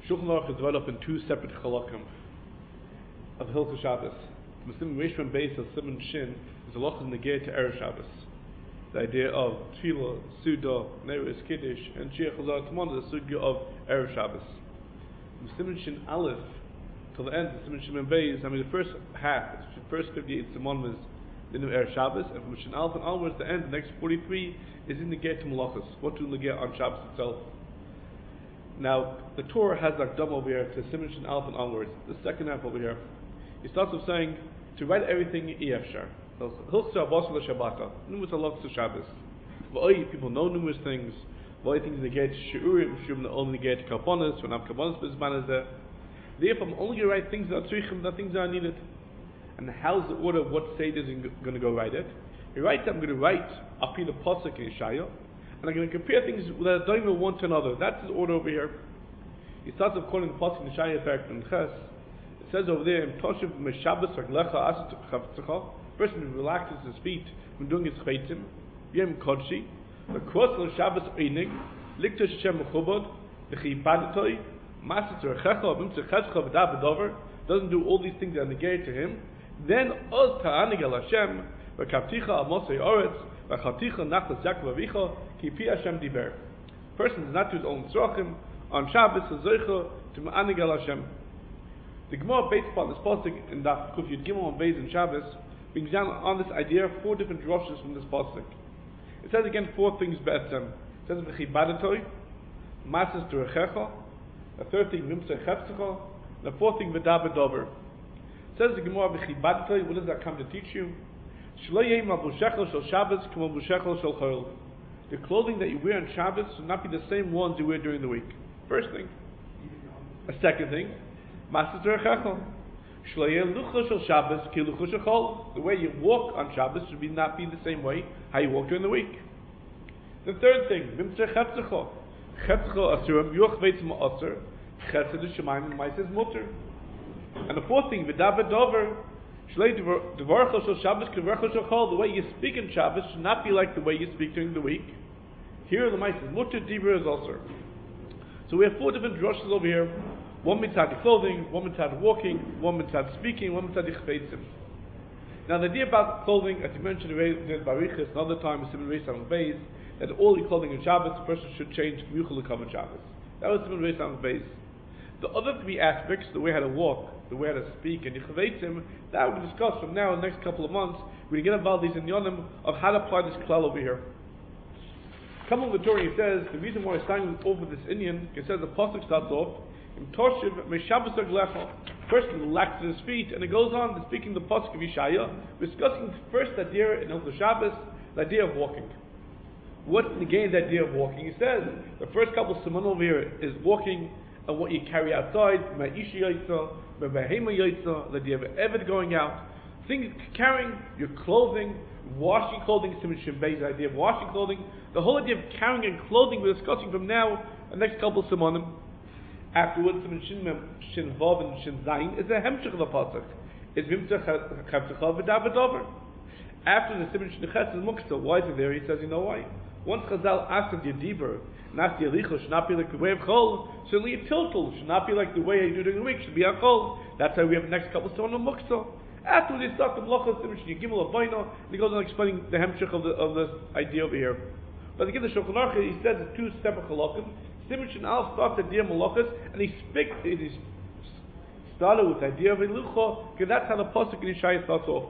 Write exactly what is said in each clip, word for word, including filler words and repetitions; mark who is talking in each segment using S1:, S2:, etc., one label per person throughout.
S1: Shulchan Aruch is divided up in two separate halakim of Hilchos Shabbos. The Siman Reish from Beis of Siman Shin is a halachas negei to Erev Shabbos. The idea of Tefillah, Suda, Neres, Kiddush, and Shia Chazar Tamon is the sugya of Erev Shabbos. The Siman Shin Aleph till the end, the Siman Shin Beis, I mean the first half, the first fifty-eight Simon is in the Erev Shabbos, and from Shin Aleph and onwards, the end, the next forty-three is in the negei to Malachas. What to negei on Shabbos itself. Now, the Torah has Akdam over here to Siman Shin Aleph and onwards. The second half over here, he starts with saying to write everything Efshar. Hilchos Shabbos Shabbata. Numerous halachas to Shabbos. V'oi, people know numerous things. V'oi things negate Shiurim, Shiurim only negate Karbonos. When I'm Karbonos, this man is there. Therefore, I'm only going to write things that are tzrichim, that things that are needed. And how's the order of what Seder is going to go write it? He writes, I'm going to write Api the Pasuk in Yeshaya, and I'm going to compare things that don't even one to another. That's his order over here. He starts off calling the Pasuk in Yeshaya Perek and Ches. It says over there, Im Toshiv Meshabbos Raglecha Asat Chavtzecha. Person relaxes his feet from doing his chaitim. Yom Kodshi. The cross of Shabbos Einig. Likta Shem Mechubod. V'chi Badatoy. Masat Rechecha. V'imtze Chescha V'da V'dover. Doesn't do all these things that are negated to him. Then Oz Ta'anig El Hashem. V'kavticha Amosei Oretz. V'chavticha Nachlas Yaakov Avicha. Ki Pi Hashem Diber. Person does not do his own tzrachim. On Shabbos is Zoicha to Ma'anig El Hashem. The Gemara based upon this pasuk in Daf Kuf Yud Gimel on Beis and Shabbos brings down on this idea four different droshes from this pasuk. It says again four things be'etzem. It says v'chi badatoy, masas d'rechecha. The third thing mimtzei cheftecha. The fourth thing v'da b'dover. It says the Gemara v'chi badatoy. What does that come to teach you? Shlo yeh malbushechel shel Shabbos k'mo bushechel shel chol. The clothing that you wear on Shabbos should not be the same ones you wear during the week. First thing. A second thing. Masas d'rechecha. The way you walk on Shabbos should be not be the same way how you walk during the week. The third thing, and the fourth thing, the way you speak in Shabbos should not be like the way you speak during the week. Here the mice is mutter, dibur is also. So we have four different drushes over here. One mitzad clothing, one mitzad walking, one mitzad speaking, one mitzad chfeitzim. Now the idea about clothing, as you mentioned in Barichas, another time in Siman Reish on Beis, that all the clothing in Shabbos, the person should change Yuchel L'Kavod Shabbos. That was Siman Reish on Beis. The other three aspects, the way how to walk, the way how to speak, and chfeitzim, that we discuss from now in the next couple of months. We're going to get involved these in Yonim of how to apply this klal over here. Come on, the Torah, he says, the reason why he's starting over this Indian, he says the pasuk starts off, in Toshiv Meshabbos Raglecha. First he relaxes his feet, and it goes on to speaking the pasuk of Yeshaya, discussing first the idea in Hilchos Shabbos, the idea of walking. What negates the idea of walking? He says the first couple of simon over here is walking and what you carry outside, Ma'isha Yaitza, Ma'behema Yaitza, the idea of Eved going out, things carrying your clothing, washing clothing, Siman Shin Beis, the idea of washing clothing, the whole idea of carrying and clothing we're discussing from now, the next couple of simonim. Afterwards, Siman Shin Vav and Shin Zayin is a hemshich of the pasuk. It's Vimtzeh Chavtecha V'da V'dover. After the Siman Shin Ches is Muktzah. Why is it there? He says, you know why? Once Chazal asked of Yediver, and asked Yericho, should not be like the way of Chol, certainly a tiltul should not be like the way you do during the week, should be a Chol. That's how we have the next couple of stones of Muktzah. Afterwards, he starts the Melachos, Siman Shin Yigimel Abayno, and he goes on explaining the hemshich of the of this idea over here. But again, the Shulchan Aruch, he says it's two separate halakim. Siman Shin Aleph starts the idea of Malachas, and he speaks, it is started with the idea of Elucha, because that's how the pasuk in Yeshaya starts off.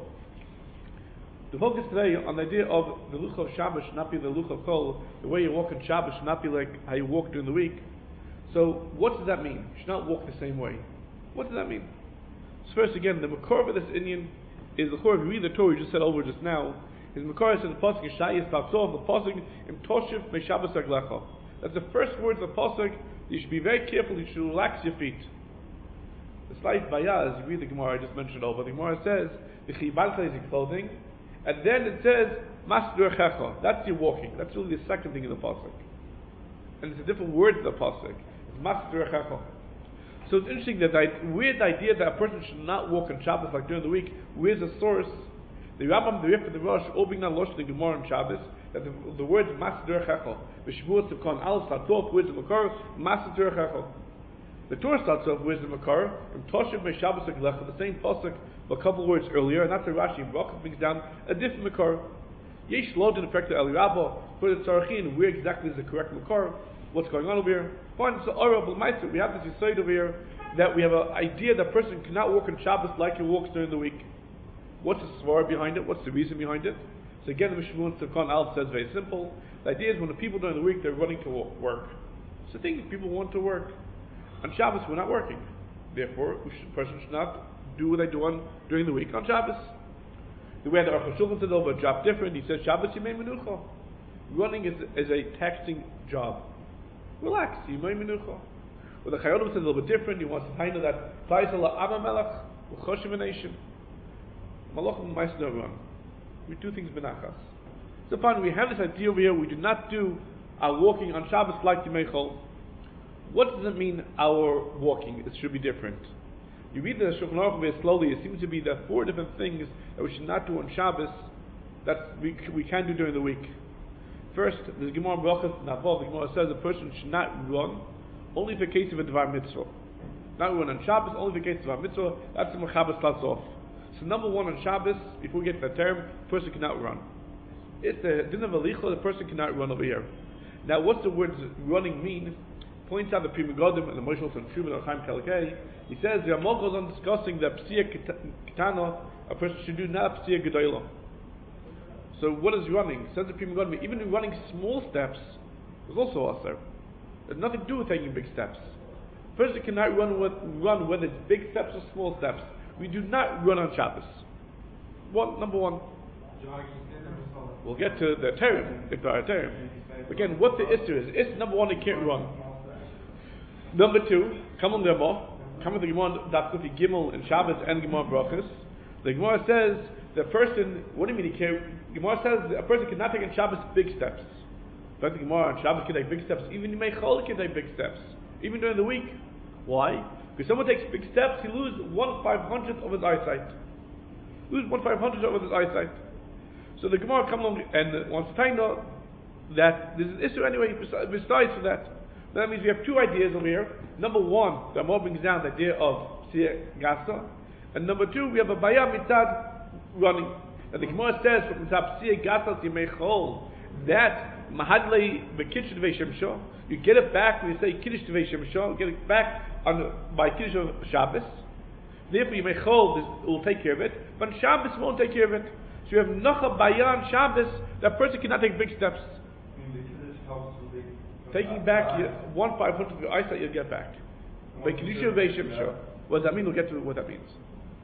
S1: The focus today on the idea of the Lucha of Shabbos should not be the Lucha of Kol, the way you walk on Shabbos should not be like how you walk during the week. So, what does that mean? You should not walk the same way. What does that mean? So first again, the Makor of this Indian is the Chor, if you read the Torah you just said over just now, his Makor says the pasuk in Yeshaya starts off, the pasuk Im Toshiv Meshabbos Raglecha. That's the first words of the pasuk. You should be very careful. You should relax your feet. The slight bayah, as you read the Gemara I just mentioned over, the Gemara says the chibadcha is your clothing, and then it says mas d'rechecha. That's your walking. That's really the second thing in the pasuk, and it's a different word in the pasuk. It's mas d'rechecha. So it's interesting that the weird idea that a person should not walk on Shabbos like during the week. Where's the source? The Rambam, the Rif, and the Rosh all bring down Losh the Gemara on Shabbos. That the, the word Mas Derech Echel, V'Shvuos Tivkon Al Satok, words of Makor, Mas Derech Echel. The Torah starts off with the Makar, and Toshiv me Shabbos Aglecha, the same pasuk, a couple of words earlier, and that's the Rashi Baruch brings down a different Makar. Yesh Lod in effect to Eli Rabba, for the Tzarachin, where exactly is the correct Makar, what's going on over here. Fine, so Arab Meister, we have this aside over here, that we have an idea that a person cannot work on Shabbos like he walks during the week. What's the svara behind it? What's the reason behind it? So again, the Mishmur Tzavkan Al says very simple. The idea is when the people during the week, they're running to work. So I think people want to work. On Shabbos, we're not working. Therefore, we should, a person should not do what they do on during the week on Shabbos. The way the Aruch HaShulchan says over a job different, he says, Shabbos Yimei Menucha. Running is, is a taxing job. Relax, Yimei Menucha. Well, the Chayyim says a little bit different. He wants to find out that Klaisel La'ama Melech, U'choshim V'nation. Malachim Ma'is don't run. We do things benachas. So fine, we have this idea over here, we do not do our walking on Shabbos like the Meichel. What does it mean, our walking? It should be different. You read the Shulchan Aruch very slowly, it seems to be there are four different things that we should not do on Shabbos that we, we can do during the week. First, there's Gemara Brachas Navov, the Gemara says a person should not run only for case of a Dvar Mitzvah. Not run on Shabbos, only for case of a Mitzvah, that's the Mechaber starts off. So number one on Shabbos, before we get to that term, the person cannot run. It's the din of Alicha, the person cannot run over here. Now what's the word running mean? Points out the Pri Megadim and the Moshe and Shuman Chaim Kalkei. He says the Ramah goes on discussing that Psiya Ketana, a person should do not Psiya Gedolah. So what is running? Says the Pri Megadim, even running small steps is also asar. There's nothing to do with taking big steps. A person cannot run with, run whether it's big steps or small steps. We do not run on Shabbos. One, number one. We'll get to the term, if there are a term. Again, what the issue is. It's number one, they can't run. Number two, come on the Gemara. Come on the Gemara, Daf Kufi Gimel and Shabbos and Gemara Brachas. The Gemara says the person, what do you mean he can't? Gemara says a person cannot take on Shabbos big steps. But the Gemara on Shabbos can take big steps. Even you may Chol can take big steps. Even during the week. Why? Because someone takes big steps, he loses one five hundredth of his eyesight. Lose one five hundredth of his eyesight. So the Gemara comes along and wants to find out that there's an issue anyway besides for that. That means we have two ideas over here. Number one, the Gemara brings down the idea of Psiya Gasa. And number two, we have a Baya Mitzad running. And the Gemara says from Mitzad Psiya Gasa Yimei Chol that Mahadlei V'Kiddush Devei Shemsho, you get it back when you say Kiddush Devei Shemsho, you get it back on by Kiddush of Shabbos. Therefore Yimei Chol will take care of it, but Shabbos won't take care of it. So you have Nacha Bayan Shabbos, that person cannot take big steps. Taking back your one five hundredth of your eyesight, you'll get back. By Kiddush Devei Shemsho. What does that mean? We'll get to what that means.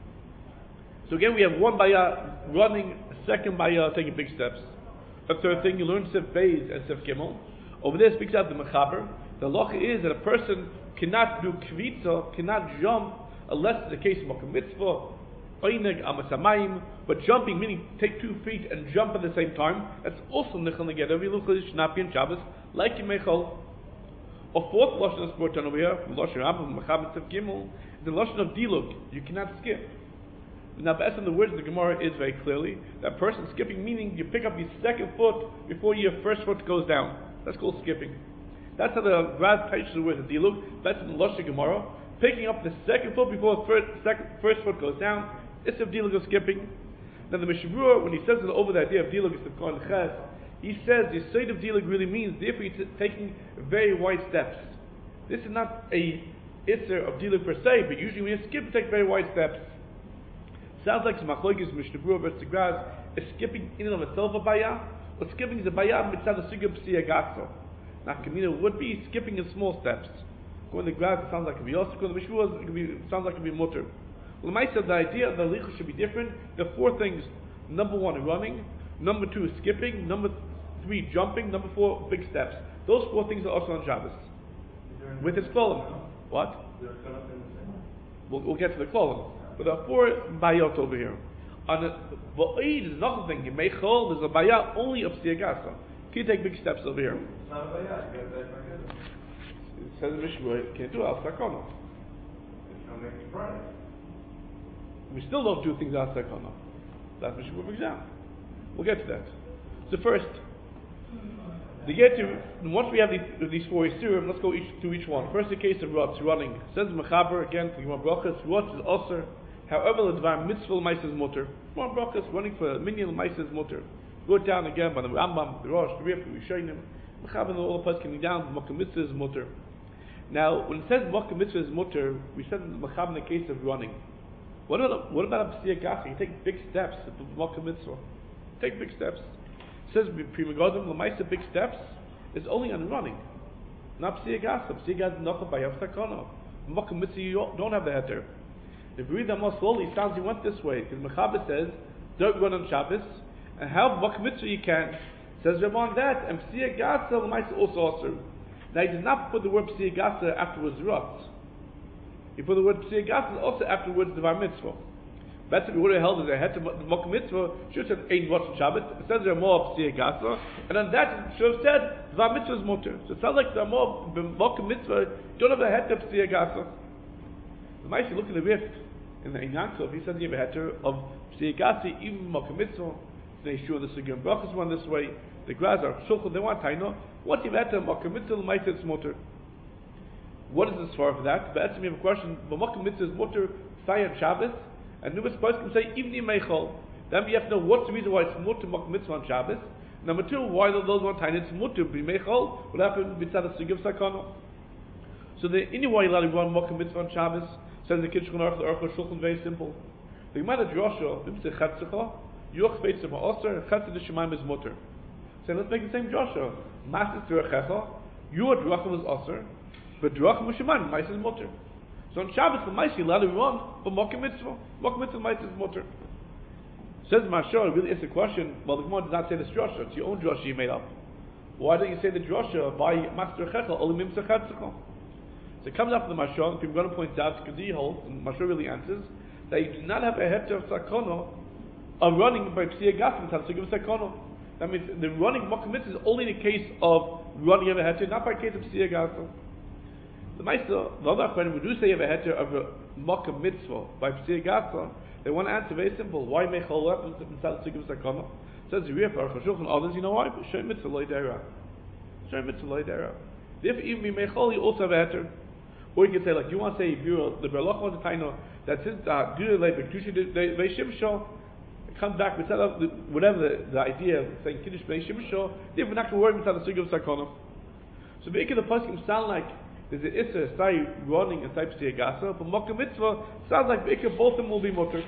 S1: So again, we have one Baya running, a second Baya taking big steps. A third thing, you learn Sef Beis and Sef Gimel. Over there speaks out the Mechaber. The law is that a person cannot do kvitza, cannot jump, unless it's the case of Makom Mitzvah, Oineg, Amasamayim, but jumping, meaning take two feet and jump at the same time, that's also Nichel Neged, every Luchel Shnapi and Shabbos, like in Mechol. A fourth Lashon is brought down over here, from Lashon Rambam, Mechaber Sef Gimel, is the Lashon of Dilug, you cannot skip. Now, based on the words of the Gemara is very clearly that person skipping, meaning you pick up your second foot before your first foot goes down. That's called skipping. That's how the Raz teaches the word of Dilug. That's in the Lashon Gemara. Picking up the second foot before the first, second, first foot goes down. It's of Dilug of skipping. Now the Mishabura, when he says over the idea of Dilug is the Kohen Ches, he says the side of Dilug really means therefore you're t- taking very wide steps. This is not a Isser of Dilug per se, but usually when you skip, you take very wide steps. Sounds like some Machlokes Mishnah Berurah versus Graz is skipping in and of itself a Baya, or skipping is a Baya mitzad the Sugya Psiya Gasa. Now Kamina would be skipping in small steps. Going to Graz, it sounds like it could be also, going to Mishvua, it could be, it sounds like it could be mutter. Well, the Maisa said the idea of the Licha should be different. There are four things. Number one, running. Number two, skipping. Number three, jumping. Number four, big steps. Those four things are also on Shabbos. With his kolam. What? We'll, we'll get to the kolam. But there are four bayot over here. On the Va'id is another thing. You may hold, there's a bayah only of Psiya Gasa. Can you take big steps over here?
S2: It's not a bayah, you got that back.
S1: It says in Mishnah, you can't do Al Sakana.
S2: It's not making Friday.
S1: We still don't do things Al Sakana. That's Mishnah for example. We'll get to that. So first, To get to, once we have these, these four Yisurim, let's go each through each one. First, the case of Rutz, running. It says Mechaber, again, for Yom Brachas, Rutz is Osir. However, the Dvar Mitzvah L'Maisa is Mutter. Yom Brachas, running for a minion L'Maisa is Mutter. Go down again by the Rambam, the Rosh, the Rif, the Rishonim. Mechaber, all the parts coming down, Mokkah Mitzvah is Mutter. Now, when it says Mokkah Mitzvah is Mutter, we said Mechaber in the case of running. What about, what about a P'siyah Gasa? You take big steps to Mokkah Mitzvah. Take big steps. It says Prima Godim L'Maisa big steps is only on running, not P'siyah Gasa. P'siyah Gasa is Nocha Bayav Sakana. Mokkah Mitzvah you don't have the heter. If you read that more slowly, it sounds you went this way because Mechaber says don't run on Shabbos, and how Mokkah Mitzvah you can. Says Ramon that and P'siyah Gasa L'Maisa also also. Now he does not put the word P'siyah Gasa afterwards Rutz. He put the word P'siyah Gasa also afterwards Dvar Mitzvah. That's if we would have held as a head to Mokkah Mitzvah, should have said Ein Rutz on Shabbos. It says there are more P'siyah Gasa, and on that it should have said Dvar Mitzvah is Mutter. So it sounds like there are more Mokkah Mitzvah don't have a head to P'siyah Gasa. The Ma'aseh look at the Rif in the Ein Yankov. He says you have a heter of P'siyah Gasa, even Mokkah Mitzvah. They sure the Sugim Brachas one this way. The Graz are Shulchan. They want Taino. What you have a heter Mokkah Mitzvah L'Maisa is Mutter. What is this for for that? But actually we have a question. But Mokkah Mitzvah is Mutter Sayat Shabbos. And Numas Post can say even in Meichol. Then we have to know what's the reason why it's Mutter Mokkah Mitzvah on Shabbos. Number two, why are those one time it's Mutter be Meichol? What happened with Tzad Sugim Sakana? So the anyway allowed to run Mokkah Mitzvah on Shabbos. Says the Kitchen Aruch the Aruch Shulchan very simple. The Gemara Drosha Bimse Chatzecha Yuch Beitzim Ha'Oser Chatze D'Shemaim is Mutter. So let's make the same Drosha. Masas D'Rechecha Your Drachim is Oser, but Drachim D'Shemaim Ma'is is Mutter. So on Shabbos, the Ma'aseh allowed to run for Mokkah Mitzvah. Mokkah Mitzvah Ma'aseh is Mutter. Says Mashal, really asks a question. Well, the Gemara does not say this drasha. It's your own drasha you made up. Why don't you say the drasha by Master Chechel Olimim Sechatzecha? So it comes up from the Mashal. People are going to point out because he holds, and Mashal really answers that you do not have a heter of Sakana of running by P'siyah Gasa and Tzad Sakana. That means the running Mokkah Mitzvah is only in the case of running of a heter, not by case of P'siyah Gasa. The Meister, the other Achronim, we do say you have a heter of a Mokkah Mitzvah by P'siyah Gasa. They want to answer very simple. Why Meichol weapons and Tzad Sakana? Says the Rif Aruch Shulchan others. You know why? Shem Mitzvah Lo Yidera. Shem Mitzvah Lo Yidera. If even be Meichol, you also have a heter. Or you can say like you want to say if you're the Berloch on the Taino that since uh Gura Leibek Tusha they Shimsho, it comes back with whatever the, the idea of saying Kiddush Bei Shimsho, they were not going to worry about the Sugim Sakana. So making the Paskim sound like there's an Issa Sai running and Sai P'siyah Gasa, but Mokkah Mitzvah sounds like Ikka, both of them will be Mutter.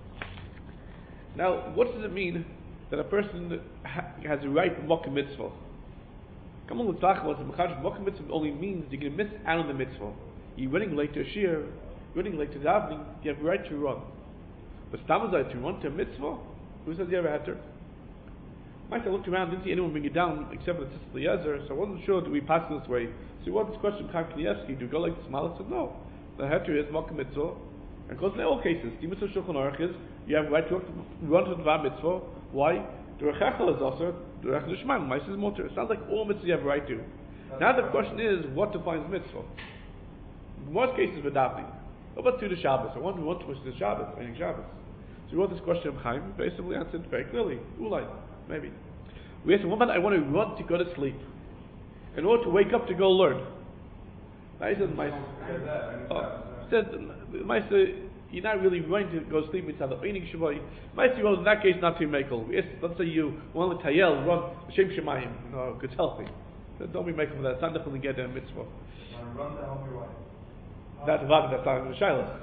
S1: Now, what does it mean that a person ha- has a right to Mokkah Mitzvah? Come on, let's talk about it. Mokkah Mitzvah only means you can miss out on the Mitzvah. You're running late to a Shir, you're running late to davening, you have a right to run. But Stamazai to run to a Mitzvah, who says you have a heter? Might I looked around, didn't see anyone bring it down except for the Tzitz Eliezer, so I wasn't sure do we pass this way. So what this question Chaim Kanievsky, do we go like this? Malach said no. The heter is Mokkah Mitzvah, and goes in all cases. The Mitzvah Shulchan Aruch is you have a right to run to the Dvar Mitzvah. Why? The Rechachel is also the Rechachel D'Shemaim, Ma'is is Mutter. It sounds like all mitzvahs you have a right to. Now the question is what defines mitzvah? In most cases we're davening. What about to the Shabbos? I want we want to push the Shabbos, meaning Shabbos. So we wrote this question of Chaim, basically answered very clearly. Ulai, maybe. We asked him, what about I want to run to go to sleep? In order to wake up to go learn. I said, my oh, said, my you're not really running to go sleep inside the evening Shabbat. My well, in that case, not to make all. Let's say you want to tayel, run Shem Shemayim. No, good healthy. Don't be making for that. It's not definitely get a mitzvah.
S2: Run to help your wife.
S1: That's about that's not the Shiloh.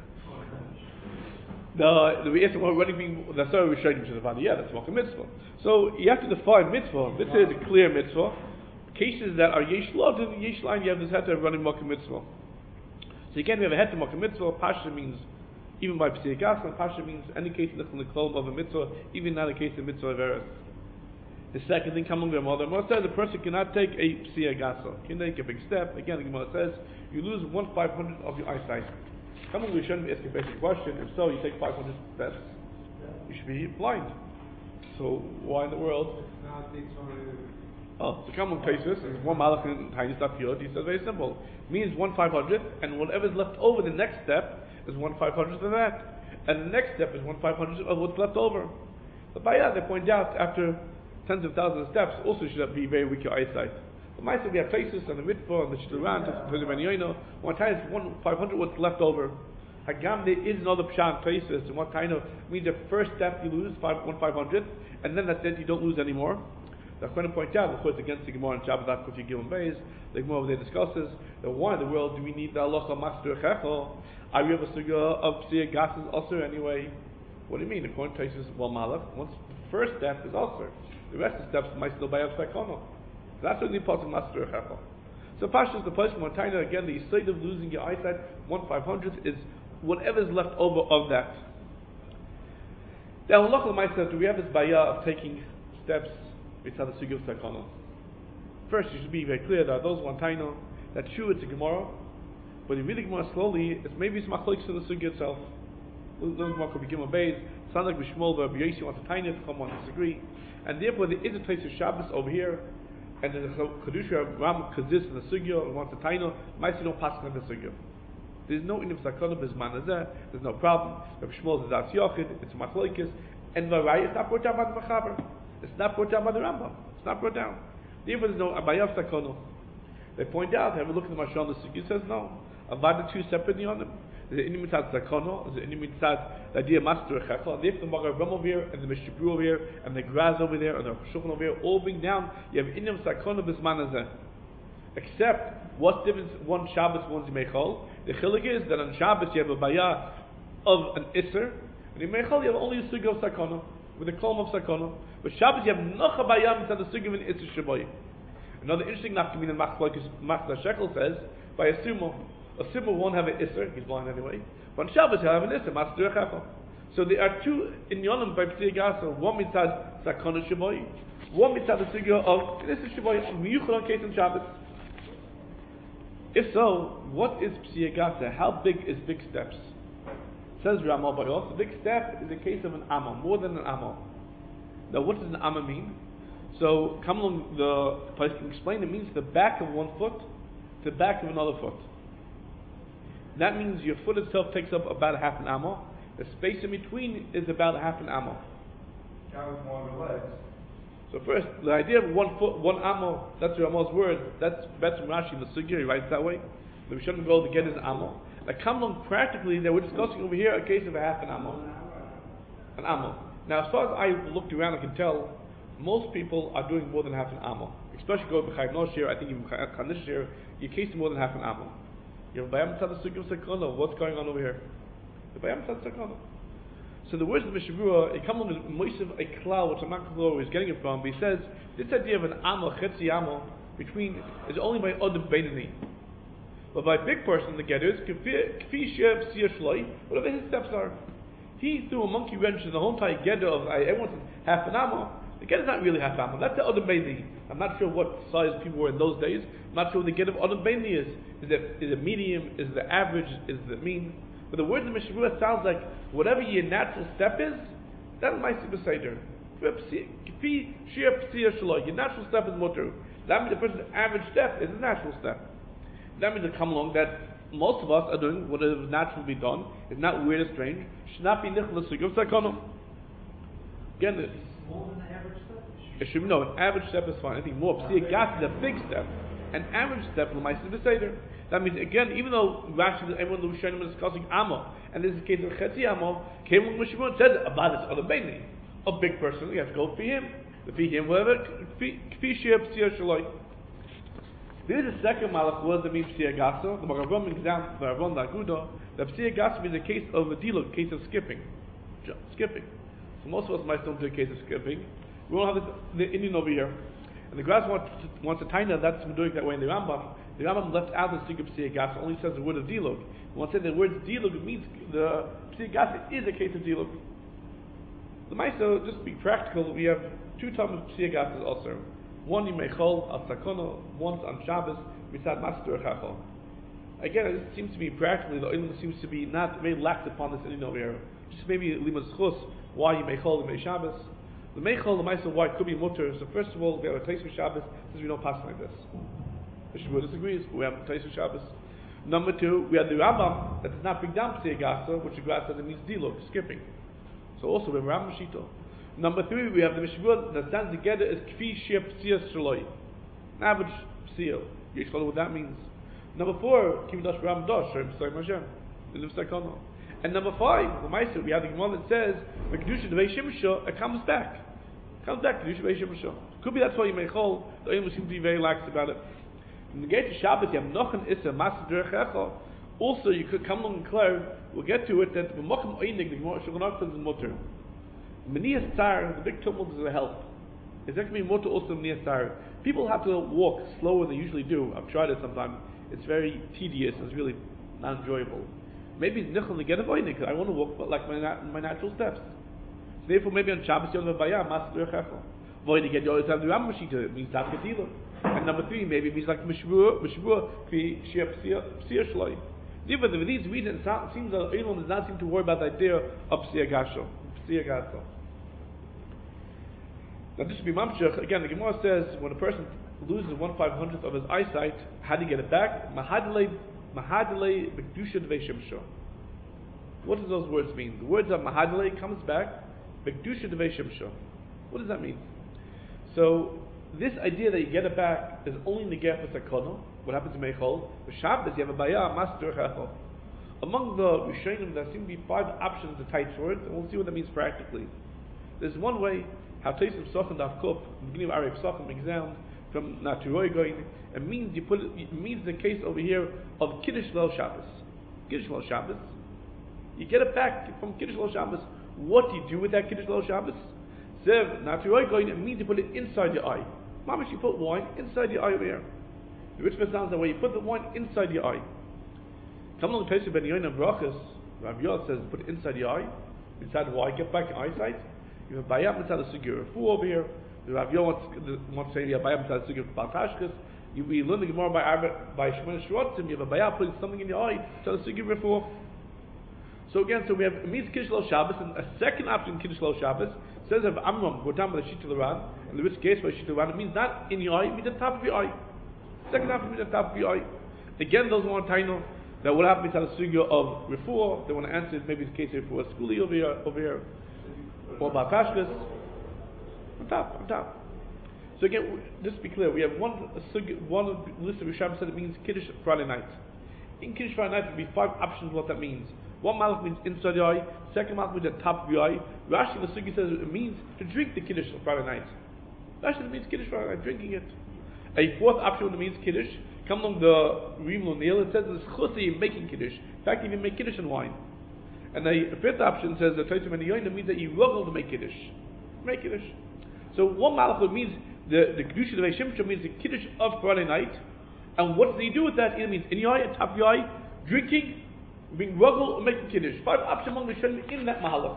S1: No, the answer well, running being that's not we showed him to the body. Yeah, that's Mokkah Mitzvah. So you have to define mitzvah. Mitzvah is a clear mitzvah. Cases that are yesh lov in the yesh line, you have this heter running Mokkah Mitzvah. So again, we have a heter Mokkah Mitzvah. Pasha means even by P'siyah Gasa, and Pasha means any case in the klal of a mitzvah, even not a case of mitzvah of eretz. The second thing coming from the Gemara, the Gemara says the person cannot take a P'siyah Gasa. Can take a big step. Again, the Gemara says you lose one five hundred of your eyesight. Coming, we shouldn't be asking a basic question. If so, you take five hundred steps, you should be blind. So why in the world? Oh, so come on, cases. There's one malach in tiny stuff here. He says very simple. Means one five hundred, and whatever's left over the next step is one five hundred of that, and the next step is one five hundred of what's left over. But by that they point out after tens of thousands of steps, also should be very weak your eyesight. But myself, we have places on the Mitva, on the Shturan, to the Benyoino. One time it's one five hundred what's left over. Hagam, there is another pshat places, and one time means the first step you lose five, one five hundred, and then that's it, you don't lose anymore. The going to point out, of course, against the Gemara and Shabbat, not if you give them base. The Gemara over there discusses that why in the world do we need the halacha master chechel? Are we have a sugya of psiyah gases also anyway? What do you mean? According to Taisus, well, malach, once the first step is also, the rest of the steps might still buy up psychono. So that's what the possible master chechel. So Pashas the place from Montana again, the state of losing your eyesight, one five hundredth is whatever is left over of that. The halacha myself, do we have this bayah of taking steps? It's how the sugya of sakana. First, you should be very clear that those one taino that true it's a gemara, but if you read the gemara slowly, it's maybe it's machlokes in the sugya itself. Those gemara could be given base. Sounds like Bishmol, but Yosi wants a taina to come on disagree, and therefore there is a place of Shabbos over here, and the Kedusha Ram Kazis in the sugya and wants a taina. Ma'aseh don't pass on the sugya. There's no inim sakana b'zman hazeh. There's no problem. Rabbi Shmuel is das yochid. It's machlokes, and the raya is not brought down by the Mechaber. It's not brought down by the Rambam. It's not brought down. Therefore, there's no Abayav Sakono. They point out, have a look at the Mashal on the Sugi, says no. Avad two separate Yonim. There's an Inimitad Sakono, there's an Inimitad, the idea of Master Echechel. And therefore, the Magar Ram over here, and the Mishabru over here, and the Graz over there, and the Shulchan over here, all being down, you have Inim Sakono Bisman Hazeh. Except, what's the difference? One Shabbos, one's Mechol. The Chilik is that on Shabbos you have a Bayah of an Isser, and in Mechol you have only a Sugi of Sakono, with a Kolm of Sakono. But Shabbos you have Nocha Bayam inside the Sugi of an Isser Shaboy. Another interesting nafkamin in Machla Shekel says, by a sumo, a sumo won't have an Isser, he's blind anyway, but on Shabbos he'll have an Isser, Master Echechel. So there are two inyonim by P'siyah Gasa, one mitzad Sakono Shaboy, one mitzad the Sugi of Isser Shaboy, Miyuchel on case on Shabbos. If so, what is P'siyah Gasa? How big is big steps? Says Ramal Bayos, the big step is a case of an Amma, more than an Amma. Now, what does an Amma mean? So, come along, the place can explain. It means the back of one foot to the back of another foot. That means your foot itself takes up about a half an Amma. The space in between is about a half an Amma.
S2: That was more of the legs.
S1: So first, the idea of one foot, one Amma, that's Ramal's word. That's that's Rashi in the Sugya, he writes that way. The Rishonim go to get his Amma. Now, come along, practically, that we're discussing over here a case of a half an Amma. An Amma. Now, as far as I looked around, I can tell most people are doing more than half an Amma. Especially going to Chaim Nosh here, I think even Chanish here, you're casing more than half an Amma. You have Bayam Tzad Sugya Sakona, what's going on over here? The Bayam Tzad Sakona. So the words of Mishavua, it comes on most of a cloud, which I'm not sure where he's getting it from, but he says, this idea of an Amma, Chetzi Amma, between, is only by Odom Beinani. But by a big person, the getter is Kfi Sheh P'siyah Shloi, whatever his steps are. He threw a monkey wrench in the whole entire getter of, everyone says half an Amma. The getter is not really half an Amma, that's the Odom Beinani. I'm not sure what size people were in those days. I'm not sure what the getter of Odom Beinani is. Is it, is it medium? Is it the average? Is it mean? But the words of Mishavua sounds like whatever your natural step is, that's my Seder. Your natural step is mutter. That means the person's average step is a natural step. That means to come along that most of us are doing what is naturally be done. It's not weird or strange. Should not be nichlas of sakono. Again,
S2: It's more than the average step.
S1: it should be no. An average step is fine. I think more. P'siyah gas is a big step. An average step is my Seder. That means again, even though Rashi, everyone who's showing is discussing Amma, and this is the case of Chetzi Amma, came when Mishavua says about this other Beinani, a big person, you have to go for him. To feed him, whatever. Kfi Sheh P'siyah Shloi. There is a second malach word that means P'siyah Gasa. The Magavam brings down the Ravon Dagudo that P'siyah Gasa means a case of a diluk, case of skipping, skipping. So most of us might don't do a case of skipping. We won't have the, the Indian over here, and the Gras wants wants a taina that's been doing it that way in the Rambam. The Rambam left out the P'siyah P'siyah Gasa, only says the word of diluk. Once said the word diluk means the P'siyah Gasa is a case of diluk. The Maisa, just to be practical, we have two types of P'siyah Gasas also. One you mechol al sakono, once on Shabbos, mitzad master chachol. Again, it seems to be practically, the Olam seems to be not very lax upon this in over here. Just maybe limas chus, why you mechol and Shabbos. The mechol, the Maisa, why it could be mutter. So first of all, we have a place for Shabbos, since we don't pass like this. The Shavuot disagrees, we have a place for Shabbos. Number two, we have the Rambam that does not bring down P'siyah Gasa, which the Gras says it means diluk, skipping. So also we have Rambam Shito. Number three, we have the Mishmur that stands together as Kfi Shir Psiyas Shaloi. An average Psiyah. You explain what that means. Number four, Kim Dash Ram Dash, Shem Psayim Hashem. And number five, the Meiser, we have the Gemara that says, when Kedusha Devei Shimsha, it comes back. It comes back, Kedusha Devei Shimsha. Could be that's why you may hold, the Oim seem to be very lax about it. In the gate of Shabbos, you have Nochen Issa, Masa Derech Echa. Also, you could come along and clear, we'll get to it, that the Mokum Oinig, the Gemara Shulchan Aruch is Mutter. Meniyas Tzar, the big tumult is a help. It's actually Mutter also Meniyas Tzar. People have to walk slower than they usually do. I've tried it sometimes. It's very tedious, it's really not enjoyable. Maybe it's nichel to get a voinik. I want to walk like my nat- my natural steps. So therefore, maybe on Shabbos you have a bayah master chechel. Voinik you always have the ram mashita. It means that ketila. And number three, maybe it means like mishvur mishvur kvi shir psiyah shloi. Therefore, for these reasons, it seems that anyone does not seem to worry about the idea of psiyah gasho, psiyah gasho. Now, this should be mamshech. Again, the Gemara says when a person loses one five hundredth of his eyesight, how do you get it back? Mahadle Mahadle Bekdusha Devei Shimsha. What does those words mean? The words of Mahadle comes back, Bekdusha Devei Shimsha. What does that mean? So, this idea that you get it back is only in the Ger for Sakono. What happens in Meichol? The Shabbos, you have a Bayah, Master Chechol. Among the Rishonim, there seem to be five options to tie words, and we'll see what that means practically. There's one way, how Teisim Psachim Daf Kuf, the beginning of Arei Psachim, exam from Naturoi going, it means you put it, it means the case over here of Kiddush Leil Shabbos. Kiddush Leil Shabbos. You get it back from Kiddush Leil Shabbos. What do you do with that Kiddush Leil Shabbos? Zev Naturoi going, it means you put it inside your eye. Mamish, you put wine inside your eye over here. The rich man sounds that way. You put the wine inside your eye. Come along the place of Ben Yoina Brachas. Rabbi Yoel says put it inside your eye. Inside the eye, get back your eyesight. You have Bayam inside the Sugyur Fu over here. The Rabbi Yoel wants, wants to say you have Bayam inside the Sugyur Baltashkas. You, you learn the Gemara by by Shemona Shrotzim. You have a Bayam putting something in your eye inside the Sugyur Fu. So again, so we have it means Kiddush Leil Shabbos, and a second option Kiddush Leil Shabbos says of Amram, go down by the Shita L'Ran, and the rich case by Shita L'Ran, it means not in your eye, it means the top of your eye. Second option means the top of your eye. Again, those who want to know that what happens on the sugya of refuah, they want to answer maybe the case of refuah skuli over here, over here, or Bapashkas. On top, on top. So again, just to be clear, we have one sugya, one list of Rishonim said it means Kiddush Friday night. In Kiddush Friday night, there will be five options of what that means. One malach means inside the eye, second malach means the top of your eye. Rashi in the sugya says it means to drink the Kiddush on Friday night. Rashi it means Kiddush Friday night, drinking it. A fourth option when it means Kiddush, come along the Rim Lunil, it says it's chutzah making Kiddush. In fact, you even make Kiddush and wine. And the fifth option says the Taisim and the Yoin, means that you ruggle to make Kiddush. Make Kiddush. So one malach means the the Kedusha of Shimshon means the Kiddush of Friday night. And what does he do with that? It means in your eye, on top of your eye, drinking, being ruggle, or making Kiddush. Five options among the Shem in that mahalach.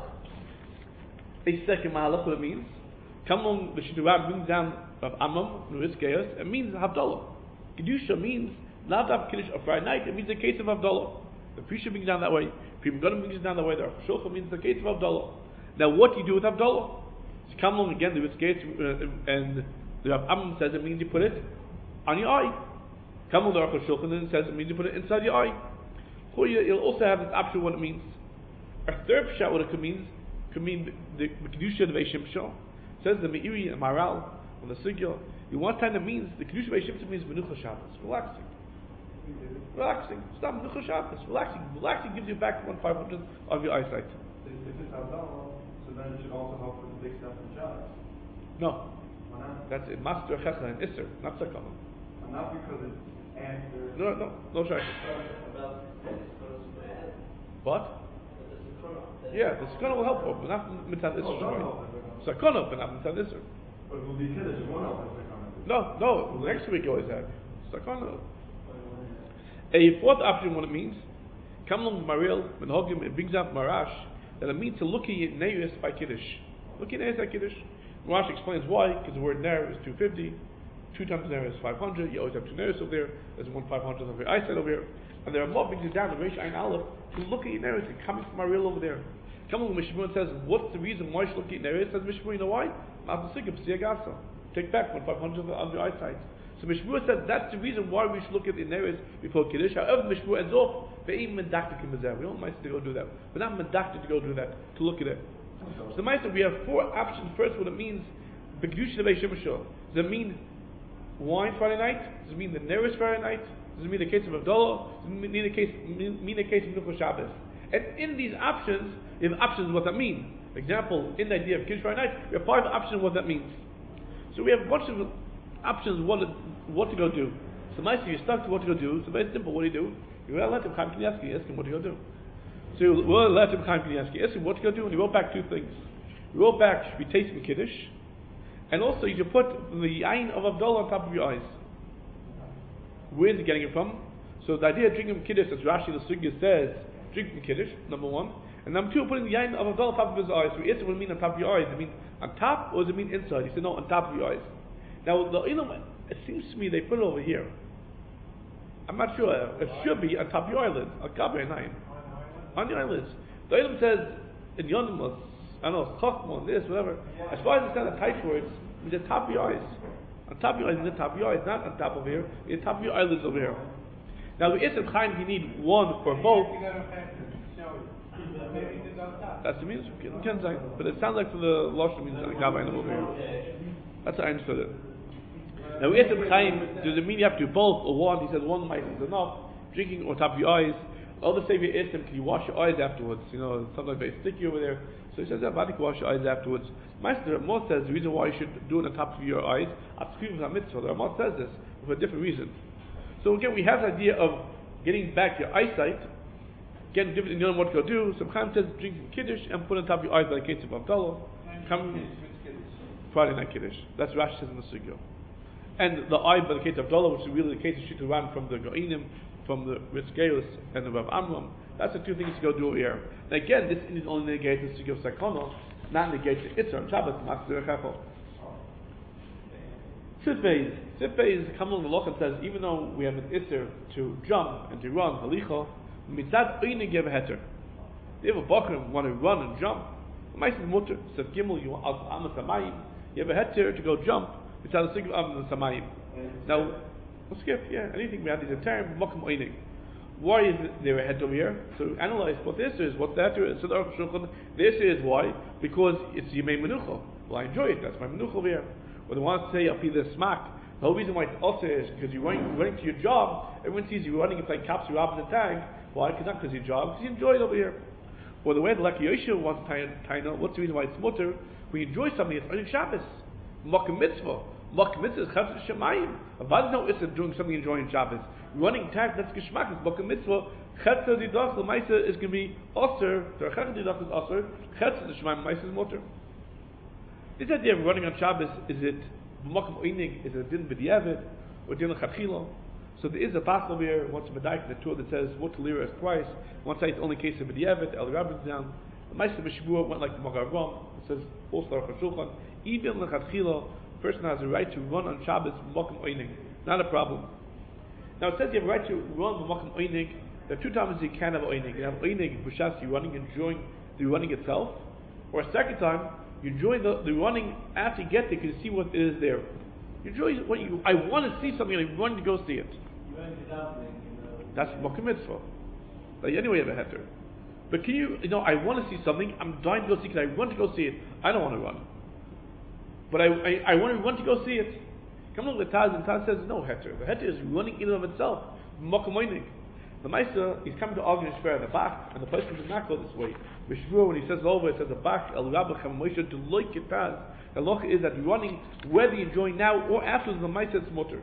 S1: A second mahalach, what it means, come along the Shidurah brings down of Amam, Nurizkeos, it means Havdalah. Kedusha means not to have Kiddush of Friday night, it means the case of Havdalah. The Prisha brings down that way, Prima Godim brings down that way, the Shulchan means the case of Havdalah. Now what do you do with Havdalah? So come along again, the Nurizkeos, uh, and the Rav Amam says it means you put it on your eye. Come along the Aruch Shulchan and it says it means you put it inside your eye. You'll also have this option what it means. A third pshat what it could mean could mean the Kedusha of Eishim Shah. Says the Meiri and Maral on the Sugya. You one time that means the Kedusha of Eishim Shah means Menucha Shabbos, relaxing, relaxing. Stop Menucha Shabbos, relaxing. Relaxing gives you back one five hundredth of your eyesight.
S2: If it's Havdalah, so then it should also help with the big stuff in Shabbos.
S1: No,
S2: Why not?
S1: that's it. Master Checha and Isser, not Sakana.
S2: And not because it's after.
S1: No, no, no, sorry. What? Yeah, the Sakana will help, but not Mitzad Isser.
S2: Oh,
S1: Sakana, but not Mitzad Isser.
S2: But it will be Kiddush, it won't help with the
S1: No, no, next week you always have. Sakana. A fourth option, what it means, come along Maril, when Hogim, it brings out Marash, that it means to look at Neris by Kiddush. Look at Neris by Kiddush. Marash explains why, because the word Ner is two fifty, two times Ner is five hundred, you always have two Neris over there, there's one five hundredth of your eyesight over here, and there are more brings it down, the Reish Ein Aleph, to look at Neris, and coming from Maril over there. Come along, Mishmur says, what's the reason why you should look at Neris? Says Mishmur, you know why? Take back one five hundredth of your eyesight. So Mishmur said that's the reason why we should look at the Neris before Kiddush. However, Mishmur ends off, we don't mind to go do that. We're not medacted to go do that, to look at it. So the Ma'aser, we have four options. First, what it means, Begdusha Bei Shemashah. Does it mean wine Friday night? Does it mean the Neris Friday night? Does it mean the case of Abdullah? Does it mean the case, mean, mean the case of Mincha Shabbos? And in these options, you have options of what that means. For example, in the idea of Kiddush Friday night, we have five options of what that means. So we have a bunch of options what to, what to go do. So Ma'aser, you're stuck to what to go do. So very simple. What do you do? You let him Chaim Kanievsky. You ask him what to go do. So you will let him Chaim Kanievsky. Ask him what to go do, and he wrote back two things. He wrote back should be tasting Kiddush, and also you should put the ayin of Abdullah on top of your eyes. Where is he getting it from? So the idea of drinking Kiddush, as Rashi the Sugya says, drinking Kiddush, number one. And number two, putting the ayin of Abdullah on top of his eyes. So he asked what it mean on top of your eyes. Does it mean on top, or does it mean inside? He said no, on top of your eyes. Now, the Ilam, it seems to me they put it over here. I'm not sure. It should be on top of your eyelids. On top of your nine. On your eyelids. The Ilam says in Yonimus, I don't know, Chachmon, this, whatever. As far as I understand the tight words, it means on top of your eyes. On top of your eyes, means on top of your eyes, not on top of here. On top of your eyelids over here. Now, the Islam Chaim, you need one or both. That's the means, but it sounds like for the Lashon means on Gavai over here. That's how I understood it. Now, we Islam Chaim, does it mean you have to do both or one? He says one might is enough. Drinking on top of your eyes. Other say we asked him, can you wash your eyes afterwards? You know, sometimes very sticky over there. So he says, yeah, but you can wash your eyes afterwards. Master Ramah says the reason why you should do it on top of your eyes, the Ramah says this for a different reason. So again, we have the idea of getting back your eyesight, getting different, you know what to go do. So Chaim says drink Kiddush and put it on top of your eyes like the case of Abdullah. Friday night Kiddush. That's Rashi says in the Sugya. And the eye by the case of Abdullah, which is really the case of Shituran from the Goinim, from the Ritzkeus and the Rav Amram. That's the two things to go do here. Now again, this is only negated to Sugya of Sakona, not negated to Isser and Shabbos, Master Chachol. Sifbeis. Sifbeis come along the Loch and says, even though we have an Isser to jump and to run, Halicha, Mitzad Oine give a heter. They have a Bakr want to run and jump. Ma'aser Mutter, Sef Gimel, you want Am Samayim, you have a heter to go jump, Mitzad Sigil Am Samayim. Now, we'll skip, yeah, anything we have these term, Mokum Oine. Why is there a heter over here? So analyze what the Isser is, what the heter is. So the Aruch Shulchan, the Isser is why? Because it's Yemei Menucha. Well, I enjoy it, that's my Menucha over here. Or they want to say, I'll be the smack. The whole reason why it's also is because you're running, running to your job, everyone sees you running, it's like cops, you're robbing the tank. Why? Because not because of your job, because you enjoy it over here. Or the way the Leki Yosha wants to tie out, what's the reason why it's mutter? When you enjoy something, it's on Shabbos. Makkah mitzvah. Makkah mitzvah is Chesed Shemayim. Avad no is doing something enjoying Shabbos. Running tank, that's Geschmack, it's Makkah mitzvah. Chesed Didach, the Maisa is going to be Osir, the Chesed Didach is Osir, Chesed Shemayim, Maisa is mutter. This idea of running on Shabbos, is it Makom Oinig, is it Din B'diavad, or Din L'Chachilo? So there is a Bachel here, once a Medaik, the tour that says, what to lira is twice. One side it's only case of B'diavad, El Rabbin's down. The Ma'aser B'Shavua went like the Magar Ram, it says, also Aruch HaShulchan, even L'Chachilo, a person has a right to run on Shabbos, Makom Oinig. Not a problem. Now it says you have a right to run Makom Oinig. There are two times you can have Oinig. You have Oinig, B'Shas, you're running, enjoying the running itself. Or a second time, you enjoy the, the running after you get there because you see what is there. You enjoy what you. I want to see something and I run to go see it. That's Makom Mitzvah. Like anyway, you have a heter. But can you, you know, I want to see something. I'm dying to go see it. I run to go see it. I don't want to run, but I I, I want to run to go see it. Come along with Taz, and Taz says no heter. The heter is running in and of itself. Makom Oinig. The Meister, he's coming to argue in Shver in the back, and the person does not go this way. B'Shvur, when he says over, it says the back, El Rabbi Cham Moshe, to loik it Taz. The loch is that you're running, whether you're enjoying now or after the Meister, it's mutter.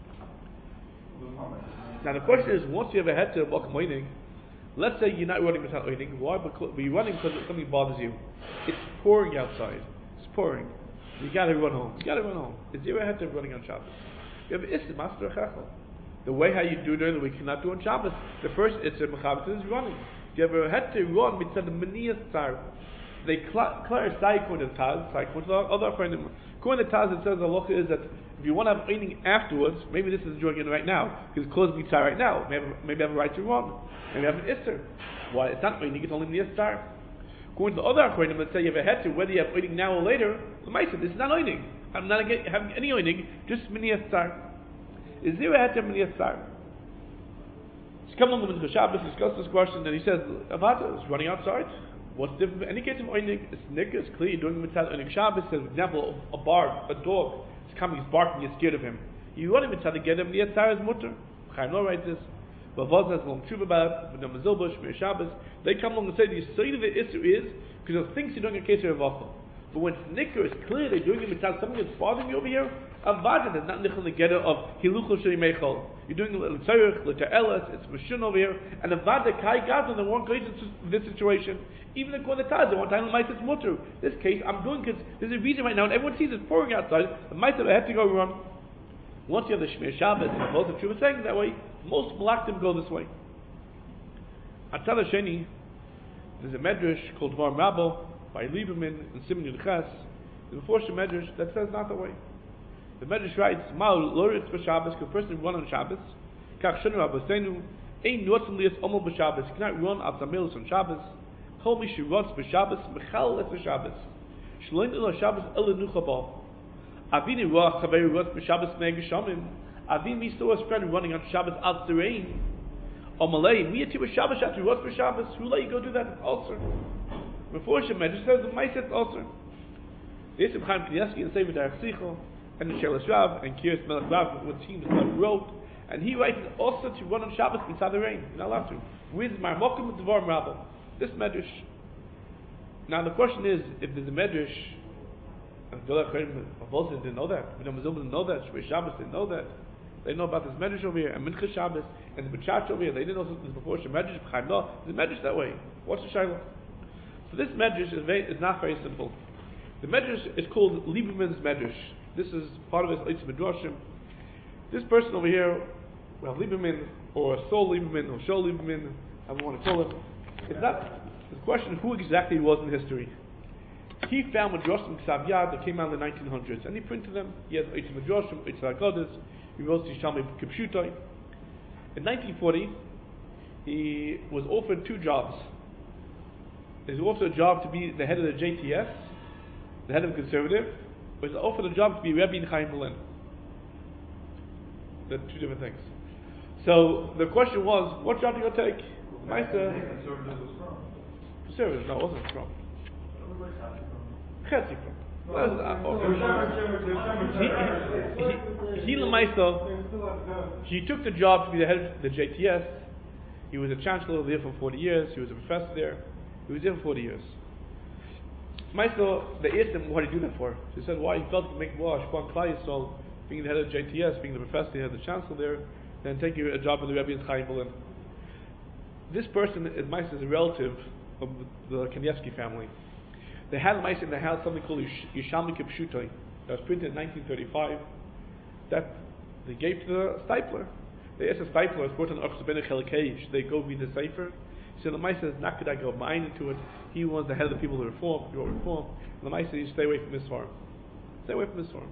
S1: Now the question is, once you have a heter of Makom Oinig, let's say you're not running without Oinig, why? Because you're running because something bothers you. It's pouring outside. It's pouring. You gotta run home. You gotta run home. Is there a heter of running on Shabbos? You have Isser, Master Chachal. The way how you do it during the week, you cannot do on Shabbos. The first Isser Mechaber is running. You have a heter to run mitzad the Meniyas Tzar. They clarify according to Taz, according to other according to Taz, it says the halacha is that if you want to have anything afterwards, maybe this is enjoying it right now, because it's close to Mitzvah right now, maybe, maybe have a right to run, maybe have an Isser. Why? It's not eating, it's only Meniyas Tzar. According to the other according, let's say you have a heter, whether you have eating now or later, the Maisa, this is not eating. I'm not having any eating, just Meniyas Tzar. Is there a heter Meniyas Tzar? He's come along with the Shabbos, discuss this question, and he says, Avada is running outside. What's different? In any case of Oinig, it's Nicker, it's clear. You're doing Mitzad Oinig Shabbos. For example, a bar, a dog, is coming, he's barking, you're scared of him. You want him to get him, the Yetzar is mutter. Chaim Lo writes this. But Vaz has a long truth about it, V'nam Zilbush, Mir Shabbos. They come along and say the side of the issue is because of things you're doing in case of Avachal. But when it's Nicker, it's clear they're doing it Mitzad, something that's bothering you over here. Avada, there's not Nichel Negeda of Hiluchel Shei Mechol. You're doing a little Tzarech, little Elas, it's Mashun over here, and Avada Kai Gazan, they won't go into this situation. Even according to Taz, they want to handle Mice, it's Mutter. This case, I'm doing because there's a reason right now, and everyone sees it pouring outside. The Mice have had to go run. Once you have the Shmir Shabbos and the Vos of Tshuva saying that way, most Malachtim go this way. Atzad Sheni, there's a medrash called Dvar Rabbo by Lieberman in Siman Yud Ches. There's a portion medrash that says not that way. The medrash writes, Ma'al Loritz b'Shabbos, a person run on Shabbos. Kach Shenu Rabbeinu, Ein Notzim Lias Omel b'Shabbos. You cannot run at Samilos on Shabbos. Chol Mi Shirotz b'Shabbos, Mechal Es b'Shabbos. Shlein Elo Shabbos Elo Nuchabah. Avini Ruach Chavei Rotz b'Shabbos Me'eg Shamim. Avin we saw a friend running on Shabbos out the rain. Omalei, we ati b'Shabbos at Rotz b'Shabbos. Who let you go do that? It's also. Before Shemedrash says the Ma'aseh also. This is Chaim Kanievsky and Sefer Derech Sichel and the Shelas Rav and Kiryas Melech Rav, what teams wrote, and he writes also to run on Shabbos inside the rain. You're not allowed to. With Marmokim and Dvar Rabbo. This medrash. Now the question is, if there's a medrash, and Gdolei Chayim Avos didn't know that, Bnei Mazil didn't know that, Shmei Shabbos didn't know that. They know about this medrash over here, and Mincha Shabbos, and the B'chach over here. They didn't know something before. Shemedrash B'chaim No, there's a medrash that way. What's the shayla? So this medrash is, very, is not very simple. The medrash is called Lieberman's medrash. This is part of his Eitz Midrashim. This person over here, Rav Lieberman, or Saul Lieberman, or Shaul Lieberman, however you want to call him, it's not the question of who exactly he was in history. He found Midrashim Ksav Yad that came out in the nineteen hundreds, and he printed them. He has Eitz Midrashim, Eitz Haggadahs. He wrote Yishalmi Kipshutai. In nineteen forty, he was offered two jobs. He was offered a job to be the head of the J T S, the head of the Conservative. He was offered a job to be Rebbe in Chaim Berlin. They're two different things. So the question was, what job do you take? Meister. Conservative, no, it wasn't from. Chetzi from. He, he, he, he took the job to be the head of the J T S. He was a chancellor there for forty years. He was a professor there. He was there for forty years. Meister, they asked him what did he do that for. He said why he felt to make more Ashpan Klai Yisrael, being the head of the J T S, being the professor, the head of the chancellor there, then taking a job with the Rebbe in Chaim Berlin. This person is Meister, is a relative of the Kanievsky family. They had Meister in the house something called Yishalmi Kipshutai that was printed in nineteen thirty-five. That they gave to the stipler. They asked the stipler, it's brought on Ochs Ben Chelkei, should they go read the Sefer? He said, the Meister is not good, I go mine into it. He was the head of the people who reform, who reform. And the Meister, you stay away from this farm. Stay away from this farm.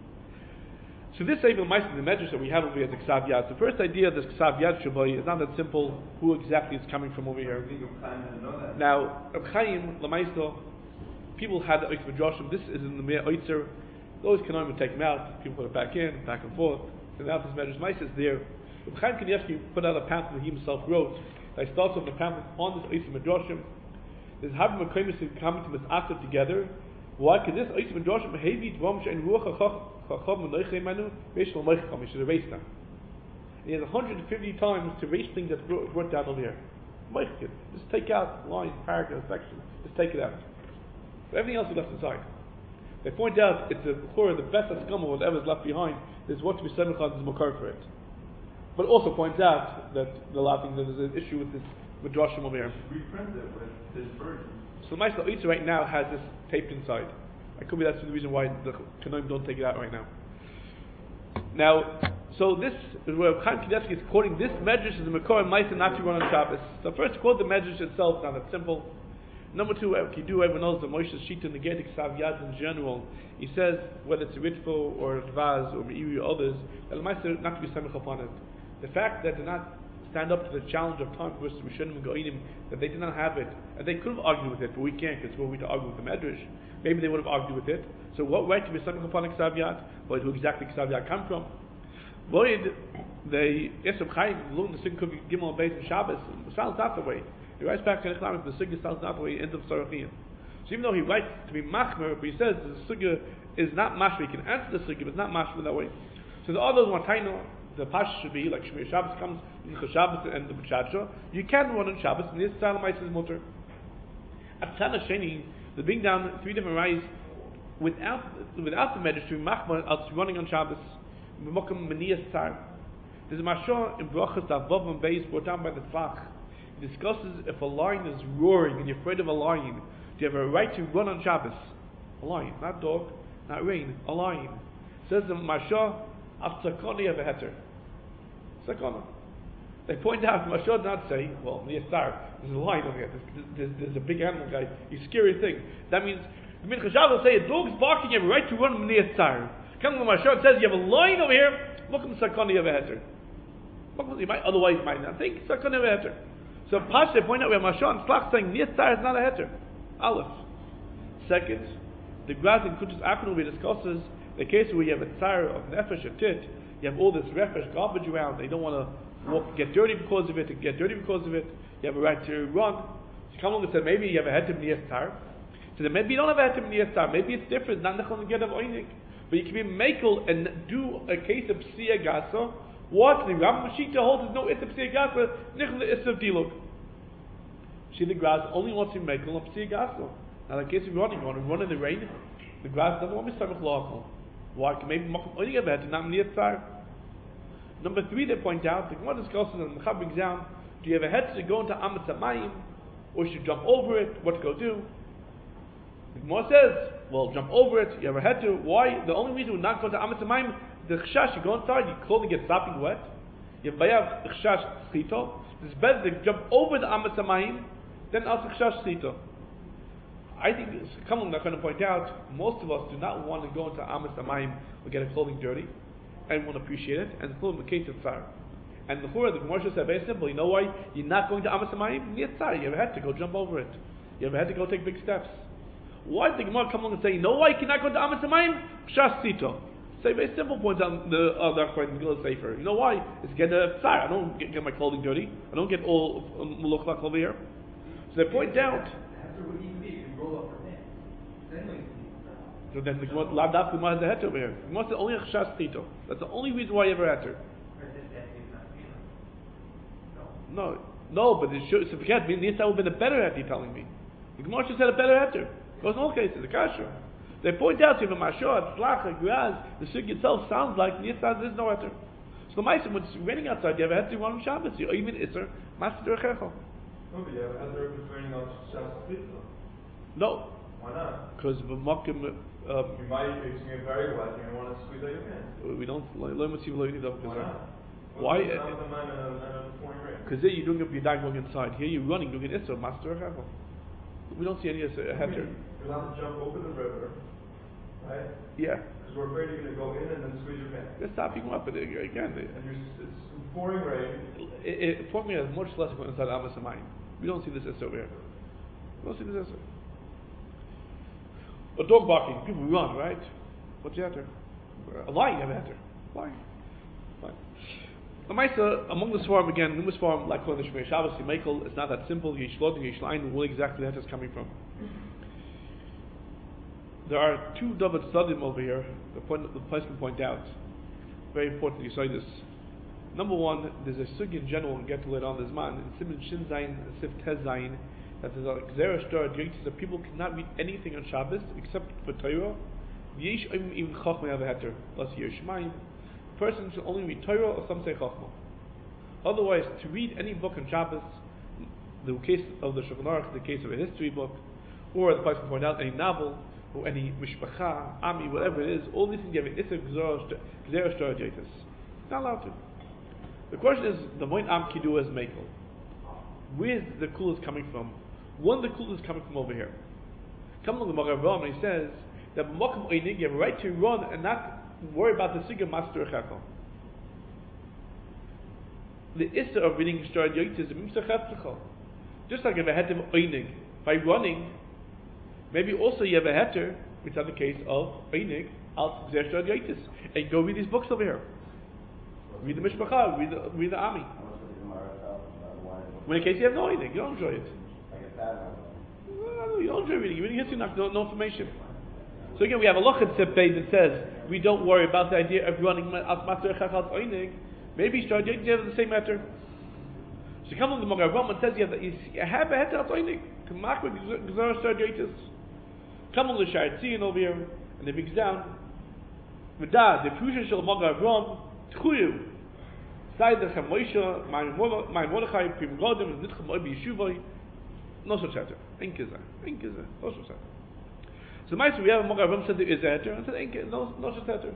S1: So this Sefer Meister, the medrash that we have over here is the Ksav Yad. The first idea of this Ksav Yad Shabbai is not that simple. Who exactly is coming from over here? Now, Reb Chaim, the Meister, people had the Oitz Midrashim. This is in the Meir Oitzer. Those Kanoim would take them out. People put it back in, back and forth. And now this medrash Meister is there. Reb Chaim Kanievsky put out a pamphlet he himself wrote. That starts off the pamphlet on this Oitz Midrashim. There's having a Kaimis coming to this after together. Why? Because this Oitz Midrashim heavy dvam shein ruach chacham menoichem manu veishal meicham. He should erase them. And he has one hundred fifty times to erase things that's brought down over here. Meicham. Just take out lines, paragraphs, sections. Just take it out. But everything else is left inside. They point out it's the core, the best scum of whatever is left behind. There's what to be semichad is makar for it. But also points out that the laughing that there's an issue with this midrashim over here.
S2: Reprint it with this version. So the Meister
S1: Oitzer right now has this taped inside. It could be that's the reason why the Kanoim don't take it out right now. Now, so this is where Chaim Kanievsky is quoting this medrash is the Makor and Meister not to run on Shabbos. So first, quote the medrash itself, not that simple. Number two, you do everyone knows the Moshe Shita and the Gedik Ksav Yad in general. He says whether it's a Ritvo or a Dvaz or Meiri or others, that the Meister not to be semich upon it. The fact that they did not stand up to the challenge of time versus Rishonim and Goinim, that they did not have it, and they could have argued with it, but we can't, because we're going to argue with the Medrash. Maybe they would have argued with it. So what right to be semich upon Ksav Yad? But who exactly Ksav Yad come from? Void, they Yisrael Chaim, Lung, the Sin Kuvi Gimel Beis and Shabbos, it sounds not the way. He writes back in the Chalamis, the Sugya starts not the way end of Sarachiyim. So even though he writes to be machmer, but he says the Sugya is not mashma, he can answer the Sugya, but it's not mashma that way. So the others want Taino, the Pash should be like Shemir Shabbos comes, Yichah Shabbos and the B'Chadsha. You can run on Shabbos, and this Salamais is mutter. At Tana Sheni, the bring down three different rice without without the medrash machmer as running on Shabbos. B'mokum Meniyas Tzar. There's a Mashah in Brachas Avav and Beis brought down by the Tzach. He discusses if a lion is roaring and you're afraid of a lion, do you have a right to run on Shabbos? A lion, not dog, not rain, a lion. Says the Mashah, Af Tzakoni have a heter. Sakona. They point out, the Mashah did not say, well, Meniyas Tzar, there's a lion over here, there's, there's, there's a big animal guy, he's a scary thing. That means, the Minchas Shabbos will say, a dog's barking, you have a right to run Meniyas Tzar. Come to the Mashah, says, you have a lion over here, look at the Sakoni have a heter. You might, otherwise you might not think Sakon have a heter. So Pash they point out where Mashah and Slach saying Niyat Tzar is not a heter. Aleph. Second, the Graz in Kutus Akron we discusses the case where you have a Tzar of Nefesh or Tit, you have all this refresh garbage around, they don't want to walk, get dirty because of it, and get dirty because of it, you have a right to run. So come along and say maybe you have a heter Niyat Tzar. So then maybe you don't have a heter Niyat Tzar, maybe it's different, not Nechon get of Oinik. But you can be makel and do a case of Psiya Gasa. What the Ram Mashita holds is no Issa Psiya Gasa, Nichel the Issa of Dilog. See, the grass only wants to be makel on Psiya Gasa. Now, in case of running, you want to run in the rain, the grass doesn't want to be Samach Lachal. Why? Maybe Makom only have it, not Meniyas Tzar. Number three, they point out, the Gemara discusses in the Mechab brings down, do you have a head to go into Amatz HaMayim, or should you jump over it? What to go do? The Gemara says, well, jump over it, you have a head to, why? The only reason we not go to Amatz HaMayim, the Chashash, you go inside, your clothing gets sopping wet, you have Bayav Chashash Schito, it's better to jump over the Amatz HaMayim, than Al Chashash Schito. I think, come on, I'm going to point out, most of us do not want to go into Amatz HaMayim or get our clothing dirty, and want to appreciate it, and include the case of Tzar. And the Chura, the Gemara said very simple, you know why you're not going to Amatz HaMayim? Niyat Tzar, you ever had to go jump over it. You ever had to go take big steps. Why did the Gemara come along and say, you know why you cannot go to Amatz HaMayim? Chashash Schito. Say very simple points on the other uh, point, Megillah Sefer. You know why? It's get a Tzar. I don't get, get my clothing dirty. I don't get all Muluchlach over here. So they point out. So then the Gemara, Lav Daf Gemara has the heter over here. The Gemara said only a Chashash Schito. That's the only reason why you ever heter. No, no, but it should, so forget me. Niyat Tzar would have been a better heter. You're telling me. The Gemara should have said a better heter. Because in all cases, the kasha. They point out to him a Mashah, Tzlach, Graz, the Sugya itself sounds like Niyat Tzar, there's no heter. So the Ma'asim, when it's raining outside, you have a heter run on Shabbos, or even Isser, Master Derechechel.
S2: No, but you have a heter if it's raining on Shabbos.
S1: No.
S2: Why not?
S1: Because B'makim, um,
S2: you might, it's going to get very wet, you're going to want to squeeze out your hands.
S1: we don't, learn what you learn.
S2: Why not?
S1: Why?
S2: Because
S1: there you're doing up your dag going inside. Here you're running, doing an Isser, Master Derechechel. We don't see any Isser, heter.
S2: You're allowed to jump over the river, right?
S1: Yeah.
S2: Because we're afraid you're going to go in and then squeeze your pants.
S1: They're stopping up, but again,
S2: and you're, it's pouring rain.
S1: It, it, pouring rain is much less going inside Amatz HaMayim. We don't see this Isser over here. We don't see this Isser. A dog barking, people run, right? What's the heter? A lion, you have a heter. Lion. Lion. The Maisa, among the Svarim again, numerous Svarim, like calling the Shemir Shabbos, Yimekel, it's not that simple. Yishlot and Yishlain, where exactly the heter is coming from. There are two David Sadim over here, the, point, the place can point out. Very important you say this. Number one, there's a Sugi in general, and get to later on, there's man, in Simon Shin Zayin, Sif Tez Zayin, that there's a Gzera Shtar, that people cannot read anything on Shabbos except for Torah. Yesh even Chachma have a heter, plus Yerushalayim. A person should only read Torah or some say Chachma. Otherwise, to read any book on Shabbos, the case of the Shulchan Aruch, the case of a history book, or the place can point out any novel, or any mishpacha, ami, whatever it is, all these things you have an Issa Gzera Shtar Jaitis. Not allowed to. The question is, the Moin Am Kidu is Mekel. Where's the kul is coming from? One, the kul is coming from over here. Come along the Magav and he says that B'makom Einig, you have a right to run and not worry about the Sigah Master Echechel. The Issa of reading Shtar Jaitis is a Mimsa Chetzachel. Just like if a heter Einig, by running, maybe also you have a heter, which is the case of Einig, Al Gzer Shtar Jaitis, and go read these books over here. Read the Mishpacha, read the, read the Ami. When in case you have no anything, you don't enjoy it.
S3: Like a sad one.
S1: No, you don't enjoy reading. You're reading history, not no, no information. So again, we have a loch at Sipay that says we don't worry about the idea of running as master chachal oinig. Maybe start you have the same matter. So come on the Magar Ram and says you have, you have a heter oinig. Come on the Gzar start Come on the Sharetzian over here, and it begins down. V'da the Pusha shel Magar Ram tchuyu. Side the Chamoisha, my Mordechai, Pim Godim, and Nitchem Obi Yeshuvai. No such heter. Inkizah. Inkizah. No such heter. So the we have a Magar Ram said there is a heter, and said no, no such heter.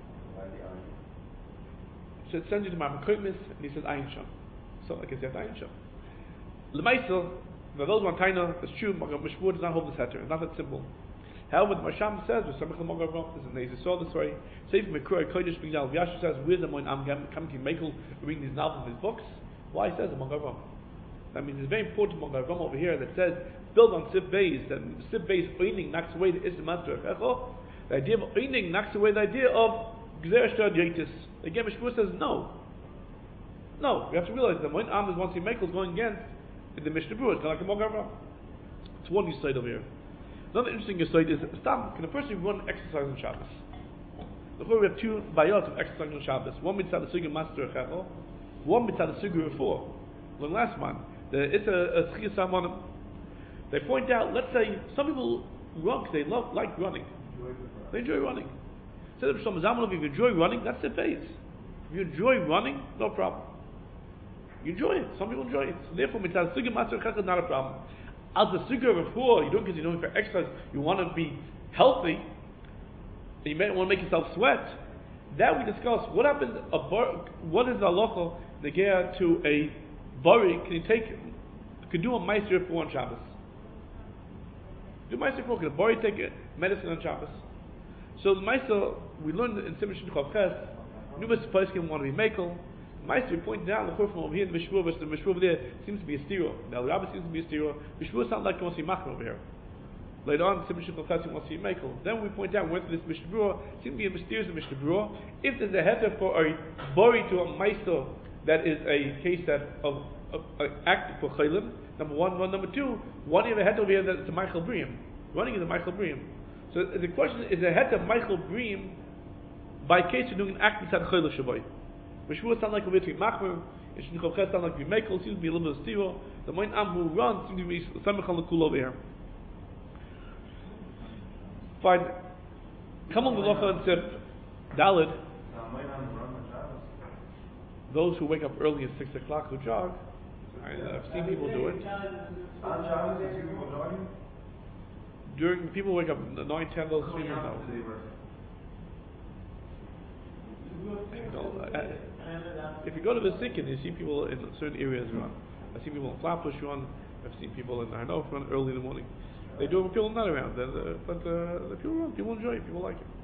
S1: So it sends you to Marmakoimis, and he says Ayin Sham. So like I said, Ayin Sham. L'maisel, for those one taina, it's true. Magar Mishmur does not hold this heter. It's not that simple. However, the Masham says, with Samach Magar Ram, this is Nezis saw this way. Seif Mekur Kodesh B'Gnal Vyashu says, where's the Moin Am coming to Mekel reading these novels, these books? Why he says a Magar Ram? That means it's very important Magar Ram over here that says build on Sif Beis, that Sif Beis oining knocks away the Islam Master Echo. The idea of oining knocks away the idea of Gzer Shad Yotis. Again, Mishmur says no. No, we have to realize that when Am is once he Mekel going against the Mishnah Berurah, it's kind of like a Magar Ram. It's one you side over here. Another interesting aside is, stop, can a person run exercise on Shabbos? Before we have two bayot of exercise on Shabbos. One mitzvah the sugi master echel, one mitzvah the sugi refor. Like last month, it's a schiyas samonim. They point out, let's say, some people run because they love, like running. They enjoy running. So if you enjoy running, that's their base. If you enjoy running, no problem. You enjoy it. Some people enjoy it. So therefore, mitzvah the sugi master echel is not a problem. As the sugar before, you don't because you're doing it for exercise, you want to be healthy, and you may want to make yourself sweat. That we discuss. What happens? A bar, what is the halacha negea to a bari? Can you take? Can do a meiser for on Shabbos? Do meiser for? Can a bari take medicine on Shabbos? So the meiser we learned in Simon Chav Ches. Numerous poskim want to be mekel. Meister pointed out the from over here in the Mishmur, but the Mishmur over there seems to be a stereo. Now the Rabbi seems to be a stereo. Mishmur sounds like he wants to be machmer over here. Later on, the Simon Chav Ches wants to be mekel. Then we point out whether this Mishnah Berurah seems to be a mysterious Mishnah Berurah. If there's a heter for a bori to a meister, that is a case that of, of, of act for chaylim. Number one, one. Number two, one you have a heter over here that it's a Michael Briam. Running is a Michael Briam. So the question is, is a heter Michael Briam by case of doing an act inside chaylim shabai? Mishmur sounds like a bit of machmer. Mishmur Chav Ches sounds like a mekel. Seems to be a little bit of stiro. The Moin Am who runs seems to be samech on the cool over here. Fine. Come on the locha and sip. Dalid. Those who wake up early at six o'clock who jog. I, I've seen people do it.
S2: On Shabbos, you see people jogging?
S1: During people wake up at nine, ten, those three minutes. No, I, if you go to the Sikkim, you see people in certain areas run. I've seen people in Flatbush run. I've seen people in Hanover run early in the morning. They do it when people are not around, uh, but uh, the people run. People enjoy it. People like it.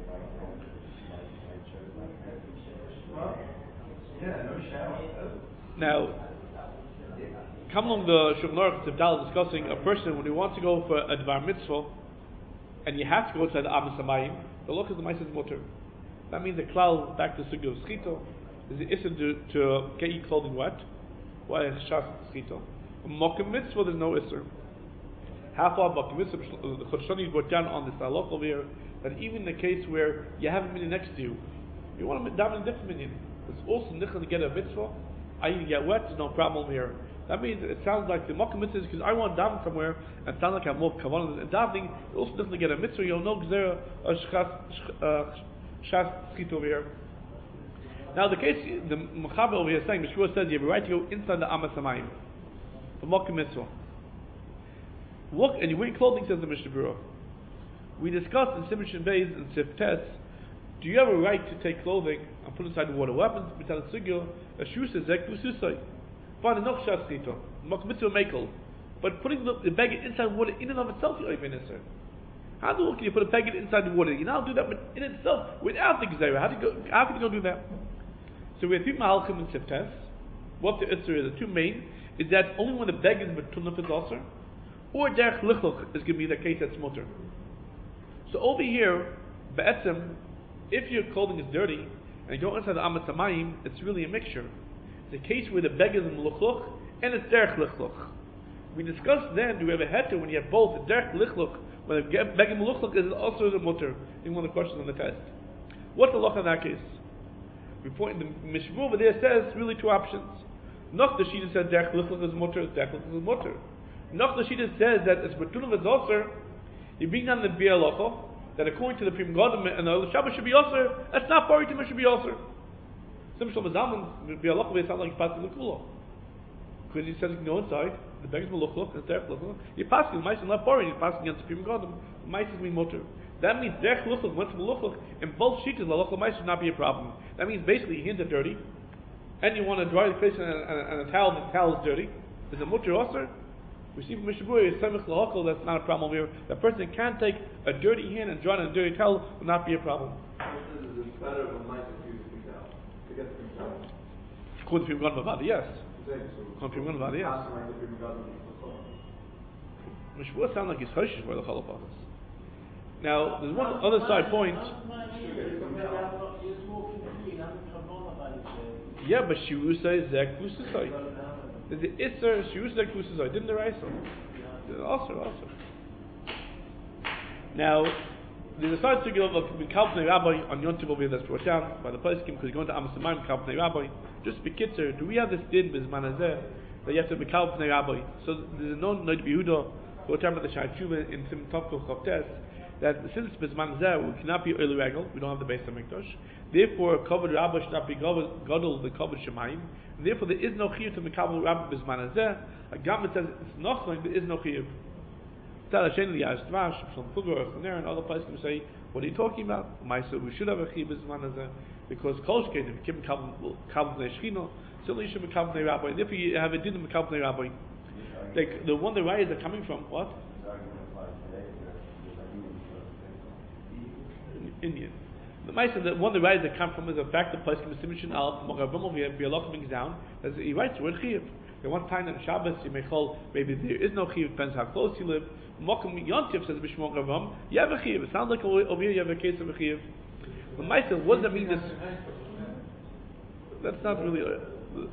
S2: Well, yeah, no shower.
S1: Now, come along the Shulchan Aruch Tzibdal discussing a person when he wants to go for a Dvar Mitzvah, and you have to go to the Amas Hamayim. The look is the Ma'aser Mutter. That means the klal back to the sugi of schito is the issue to, to get your clothing wet. Why is shas schito? Mokim mitzvah there's no issur. Half of mokim mitzvah the Chodshani brought down on this halach over here that even in the case where you have a minyan next to you, you want to daven a different minyan. It's also nichel to get a mitzvah. I even get wet, there's no problem here. That means it sounds like the mokim mitzvah is because I want to daven somewhere and it sounds like I have more kavanah and davening. It also nichel to get a mitzvah. You'll know gzera or shas. Shas schit over here. Now the case, the Mechaber over here is saying, Mishmur says you have a right to go inside the Amas Hamayim for Mokim Mitzvah. Look, and you wear clothing, says the Mishnah Berurah. We discussed in Simon Beis and Sif Tes, do you have a right to take clothing and put inside the water? What happens between the Sugyo, a shoe says Zek Ususai. Fine, no Shas schito. Mokim Mitzvah Mekel. But putting the, the bag inside the water in and of itself, you even answer. How do can you put a packet inside the water? You now do that, but in itself, without the gzera. How do you go? How can you go do that? So we have two mahalchim and siftes. What the issur is, the two main is that only when the bag is betunaf is also, or derech lichloch is going to be the case that's mutter. So over here, be'etzem, if your clothing is dirty and you go inside the amas hamayim, it's really a mixture. It's a case where the bag is in luchloch and it's derech lichluch. We discussed then, do we have a heter when you have both a derech lichluch, when a begim lichluch is also the mutter, in one of the questions on the test. What's the loch in that case? We point, the Mishmur over there says really two options. Noch the Shita says derech lichluch is mutter, derech lichluch is mutter. Noch the Shita says that it's betulim is also, you bring down the bialocha, that according to the Prim Godim and the Shabbos should be also, that's not bari to should be also. Some Shlomo Zalman, bialocha may sound like he's passing the kula. Because he says you can go inside, the beggar's meluchluch, and derech lichluch. You're passing, the mice is not bari, you're passing against the Prim Godim, the mice is mean mutter. That means derech lichluch, went to meluchluch, in both shitas, the lochluch mice should not be a problem. That means basically your hands are dirty, and you want to dry the face and, and, and a towel, the towel is dirty. Is it mutter also? We see from Mishnah Berurah, Semich L'Hokol, that's not a problem here. The person can take a dirty hand and dry it in a dirty towel will not be a problem.
S2: It's better when mice are used to get out. To get the control.
S1: According to Prim Godim, yes.
S2: Exactly.
S1: According to Prim Godim, yes. Mishnah Berurah sounds like he's Hoshish for the Chalapachas. Now, there's one other side point. Yeah, but Shirusa is Zek Kusasai. There's the Isser, Shirusa Zek Kusasai. Didn't the Raisa? Also, also. Now, there's a side to give of Kalpnei Rabbi on Yom Tov over here that's brought down by the Poskim because you're going to Amasamayim Kalpnei Rabbi. Just be kitzer, do we have this din Bizman Hazeh that you have to be Kalpnei Rabbi? So there's a known Noid Yehuda brought down by the Shai Tshuva in Sim Tovkol Chavtes that since Bizman Hazeh we cannot be early regal, we don't have the base of Mikdash. Therefore, covered Rabbi should not be Gadol the covered Shemaim. And therefore, there is no chiyuv to Mekabel Rabbi Bizman Hazeh. A Gamma says it's not like there is no chiyuv. Tell Hashem the Yashtvash from Fulgur and there and other places can say, what are you talking about? Maisa, we should have a chiyuv Bizman Hazeh because Kolshkein if you keep Mekabel Neshchino, certainly you should Mekabel Rabbi. And therefore, you have a din of Mekabel Rabbi. Like the one the rayas are coming from what? Indian. The Maisa, the one of the writers that come from is the fact that place can be Simon Al Mogavam over here, Bialach brings down, as he writes the word Chiyuv. At one time on Shabbos you may call maybe there is no Chiyuv, depends how close you live. Mokum Yontif says Bishmor Gavam, you have a Chiyuv. It sounds like over here you have a case of a Chiyuv. The Maisa, what does that mean this? That's not really a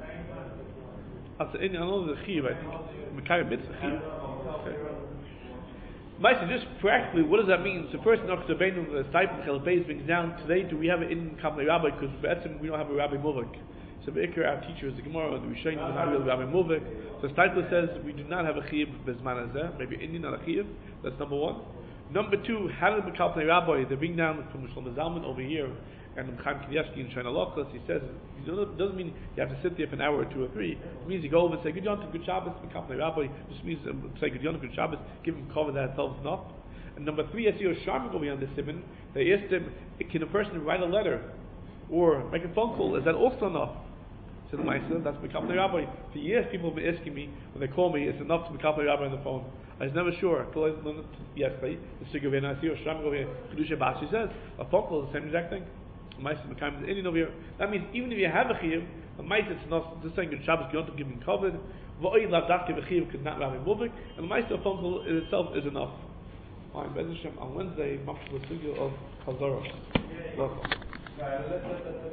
S1: I know the Chiyuv, I think. Mekayim Mitzvah Chiyuv. Maisa, just practically, what does that mean? So first, Noch Zabeinu, the stipend Chalabez brings down, today do we have it in Kabbalah Rabbi, because we don't have a Rabbi Movik. So Be'ikr, our teacher is the Gemara, the Rishonim, we're not really Rabbi Movik. So Stipler says, we do not have a Chiyuv Bezman Hazeh, maybe Indian, not a Chiyuv, that's number one. Number two, how did the Kabbalah Rabbi, they bring down from Shlomo Zalman over here, and the Chaim Kanievsky in Shana Lochas, he says, it doesn't mean you have to sit there for an hour or two or three. It means you go over and say, Good Yontif, Good Shabbos, the Kabbalah Rabbi, just means um, say Good Yontif, Good Shabbos, give him cover that itself is enough. And number three, I see a Sharmik over here on the Simon, they asked him, can a person write a letter or make a phone call? Is that also enough? So the Maisa, that's become the Rabbi. For years people have been asking me, when they call me, it's enough to become the Rabbi on the phone. I was never sure until I learned it yesterday. The Sigurd and I see a Sharmik over here, Kedusha Bashi says, a phone call is the same exact thing. The Maisa becomes Indian over here. That means even if you have a Chiyuv, the Maisa it's not just saying good Shabbos, you don't give him covered. V'oy lav dafke v'chiyuv could not Rabbi Movik, and the Maisa phone call in itself is enough. On Wednesday, on Wednesday, Mafshul Sugya of Chazorah. Welcome.